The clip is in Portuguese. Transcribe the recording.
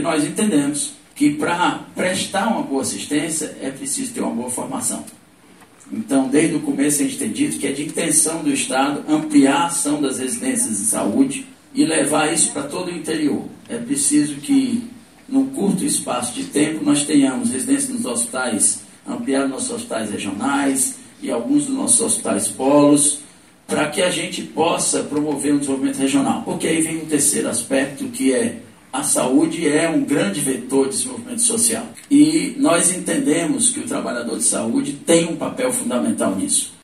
nós entendemos que para prestar uma boa assistência é preciso ter uma boa formação. Então, desde o começo a gente tem dito que é de intenção do Estado ampliar a ação das residências de saúde e levar isso para todo o interior. É preciso que, num curto espaço de tempo, nós tenhamos residências nos hospitais, ampliar nossos hospitais regionais e alguns dos nossos hospitais polos, para que a gente possa promover um desenvolvimento regional. Porque aí vem um terceiro aspecto, que é a saúde é um grande vetor de desenvolvimento social. E nós entendemos que o trabalhador de saúde tem um papel fundamental nisso.